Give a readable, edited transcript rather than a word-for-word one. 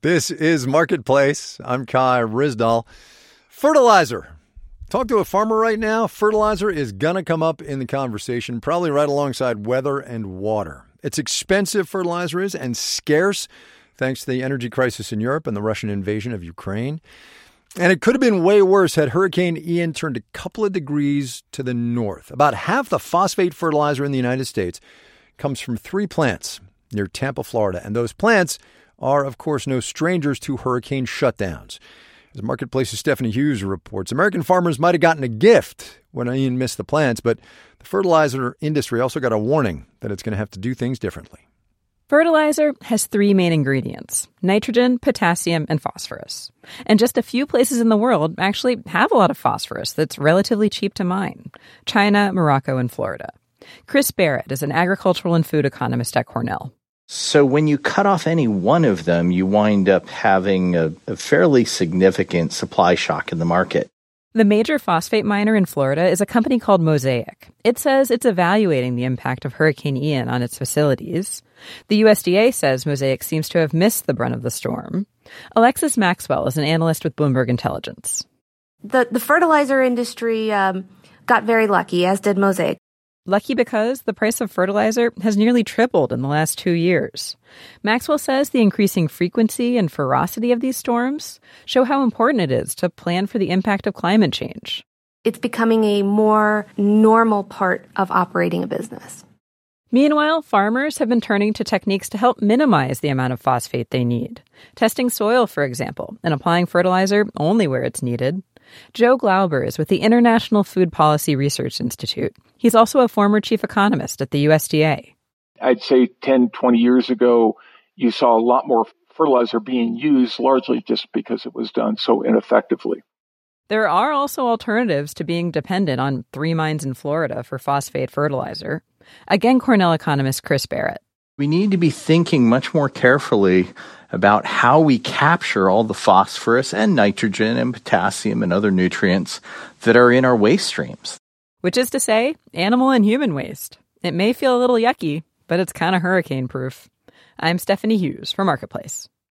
This is Marketplace. I'm Kai Ryssdal. Fertilizer. Talk to a farmer right now. Fertilizer is going to come up in the conversation, probably right alongside weather and water. It's expensive, fertilizer is, and scarce, thanks to the energy crisis in Europe and the Russian invasion of Ukraine. And it could have been way worse had Hurricane Ian turned a couple of degrees to the north. About half the phosphate fertilizer in the United States comes from 3 plants near Tampa, Florida. And those plants are, of course, no strangers to hurricane shutdowns. As Marketplace's Stephanie Hughes reports, American farmers might have gotten a gift when Ian missed the plants, but the fertilizer industry also got a warning that it's going to have to do things differently. Fertilizer has 3 main ingredients: nitrogen, potassium, and phosphorus. And just a few places in the world actually have a lot of phosphorus that's relatively cheap to mine: China, Morocco, and Florida. Chris Barrett is an agricultural and food economist at Cornell. So when you cut off any one of them, you wind up having a fairly significant supply shock in the market. The major phosphate miner in Florida is a company called Mosaic. It says it's evaluating the impact of Hurricane Ian on its facilities. The USDA says Mosaic seems to have missed the brunt of the storm. Alexis Maxwell is an analyst with Bloomberg Intelligence. The fertilizer industry got very lucky, as did Mosaic. Lucky because the price of fertilizer has nearly tripled in the last 2 years. Maxwell says the increasing frequency and ferocity of these storms show how important it is to plan for the impact of climate change. It's becoming a more normal part of operating a business. Meanwhile, farmers have been turning to techniques to help minimize the amount of phosphate they need. Testing soil, for example, and applying fertilizer only where it's needed. Joe Glauber is with the International Food Policy Research Institute. He's also a former chief economist at the USDA. I'd say 10, 20 years ago, you saw a lot more fertilizer being used, largely just because it was done so ineffectively. There are also alternatives to being dependent on 3 mines in Florida for phosphate fertilizer. Again, Cornell economist Chris Barrett. We need to be thinking much more carefully about how we capture all the phosphorus and nitrogen and potassium and other nutrients that are in our waste streams. Which is to say, animal and human waste. It may feel a little yucky, but it's kind of hurricane-proof. I'm Stephanie Hughes for Marketplace.